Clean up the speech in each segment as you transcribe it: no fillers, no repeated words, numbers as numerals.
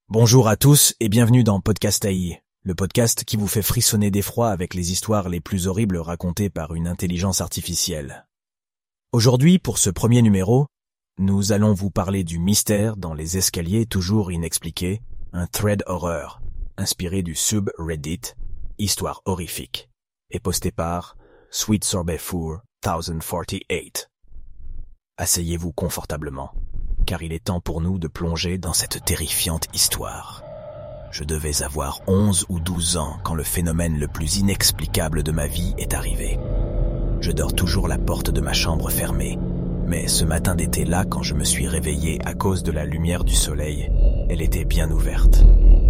Bonjour à tous et bienvenue dans Podcast AI, le podcast qui vous fait frissonner d'effroi avec les histoires les plus horribles racontées par une intelligence artificielle. Aujourd'hui, pour ce premier numéro, nous allons vous parler du mystère dans les escaliers toujours inexpliqués, un thread horreur, inspiré du subreddit Histoire horrifique, et posté par Sweet Sorbet Four 1048. Asseyez-vous confortablement, car il est temps pour nous de plonger dans cette terrifiante histoire. Je devais avoir 11 ou 12 ans quand le phénomène le plus inexplicable de ma vie est arrivé. Je dors toujours la porte de ma chambre fermée, mais ce matin d'été là, quand je me suis réveillé à cause de la lumière du soleil, elle était bien ouverte.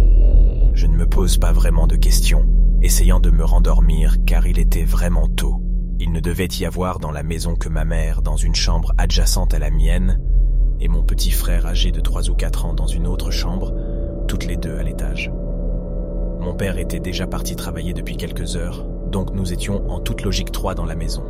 Je ne me pose pas vraiment de questions, essayant de me rendormir car il était vraiment tôt. Il ne devait y avoir dans la maison que ma mère dans une chambre adjacente à la mienne, et mon petit frère âgé de 3 ou 4 ans dans une autre chambre, toutes les deux à l'étage. Mon père était déjà parti travailler depuis quelques heures, donc nous étions en toute logique 3 dans la maison.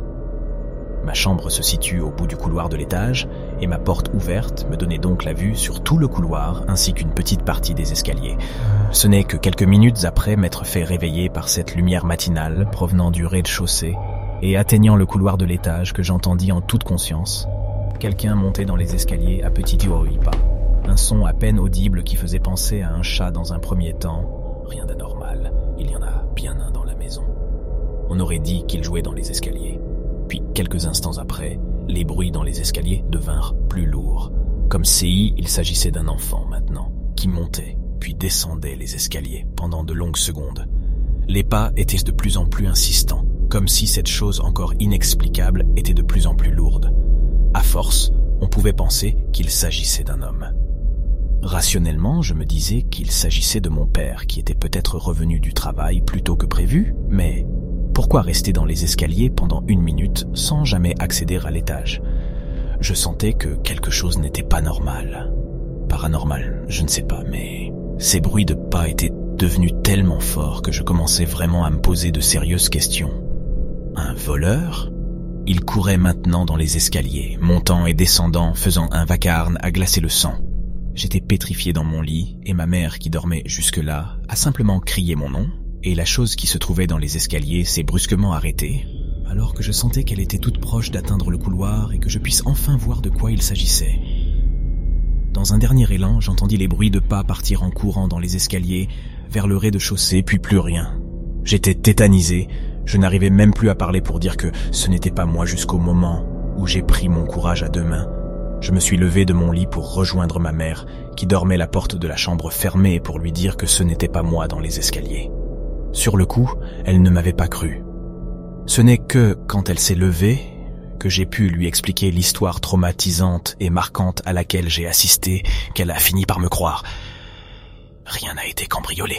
Ma chambre se situe au bout du couloir de l'étage, et ma porte ouverte me donnait donc la vue sur tout le couloir ainsi qu'une petite partie des escaliers. Ce n'est que quelques minutes après m'être fait réveiller par cette lumière matinale provenant du rez-de-chaussée et atteignant le couloir de l'étage que j'entendis en toute conscience. Quelqu'un montait dans les escaliers à petit pas. Un son à peine audible qui faisait penser à un chat dans un premier temps. Rien d'anormal, il y en a bien un dans la maison. On aurait dit qu'il jouait dans les escaliers. Puis, quelques instants après, les bruits dans les escaliers devinrent plus lourds. Comme si il s'agissait d'un enfant maintenant, qui montait, puis descendait les escaliers pendant de longues secondes. Les pas étaient de plus en plus insistants, comme si cette chose encore inexplicable était de plus en plus lourde. À force, on pouvait penser qu'il s'agissait d'un homme. Rationnellement, je me disais qu'il s'agissait de mon père, qui était peut-être revenu du travail plus tôt que prévu, mais pourquoi rester dans les escaliers pendant 1 minute sans jamais accéder à l'étage? Je sentais que quelque chose n'était pas normal. Paranormal, je ne sais pas, mais ces bruits de pas étaient devenus tellement forts que je commençais vraiment à me poser de sérieuses questions. Un voleur ? Il courait maintenant dans les escaliers, montant et descendant, faisant un vacarme à glacer le sang. J'étais pétrifié dans mon lit, et ma mère, qui dormait jusque-là, a simplement crié mon nom, et la chose qui se trouvait dans les escaliers s'est brusquement arrêtée, alors que je sentais qu'elle était toute proche d'atteindre le couloir et que je puisse enfin voir de quoi il s'agissait. Dans un dernier élan, j'entendis les bruits de pas partir en courant dans les escaliers, vers le rez-de-chaussée, puis plus rien. J'étais tétanisé. Je n'arrivais même plus à parler pour dire que ce n'était pas moi jusqu'au moment où j'ai pris mon courage à 2 mains. Je me suis levé de mon lit pour rejoindre ma mère, qui dormait la porte de la chambre fermée, pour lui dire que ce n'était pas moi dans les escaliers. Sur le coup, elle ne m'avait pas cru. Ce n'est que quand elle s'est levée que j'ai pu lui expliquer l'histoire traumatisante et marquante à laquelle j'ai assisté, qu'elle a fini par me croire. Rien n'a été cambriolé.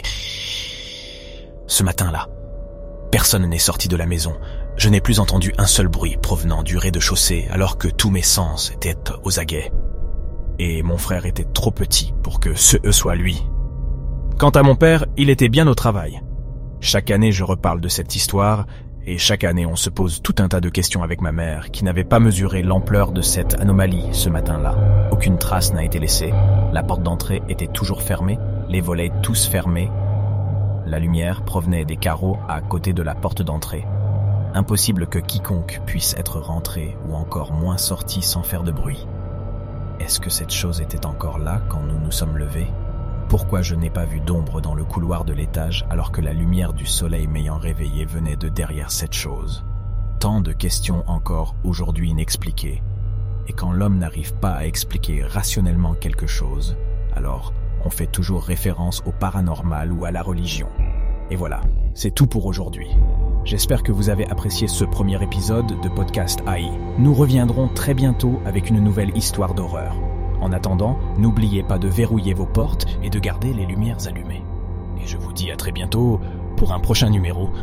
Ce matin-là, personne n'est sorti de la maison. Je n'ai plus entendu un seul bruit provenant du rez-de-chaussée alors que tous mes sens étaient aux aguets. Et mon frère était trop petit pour que ce soit lui. Quant à mon père, il était bien au travail. Chaque année, je reparle de cette histoire et chaque année, on se pose tout un tas de questions avec ma mère qui n'avait pas mesuré l'ampleur de cette anomalie ce matin-là. Aucune trace n'a été laissée. La porte d'entrée était toujours fermée, les volets tous fermés. La lumière provenait des carreaux à côté de la porte d'entrée. Impossible que quiconque puisse être rentré ou encore moins sorti sans faire de bruit. Est-ce que cette chose était encore là quand nous nous sommes levés? Pourquoi je n'ai pas vu d'ombre dans le couloir de l'étage alors que la lumière du soleil m'ayant réveillé venait de derrière cette chose? Tant de questions encore aujourd'hui inexpliquées. Et quand l'homme n'arrive pas à expliquer rationnellement quelque chose, alors on fait toujours référence au paranormal ou à la religion. Et voilà, c'est tout pour aujourd'hui. J'espère que vous avez apprécié ce premier épisode de Podcast AI. Nous reviendrons très bientôt avec une nouvelle histoire d'horreur. En attendant, n'oubliez pas de verrouiller vos portes et de garder les lumières allumées. Et je vous dis à très bientôt pour un prochain numéro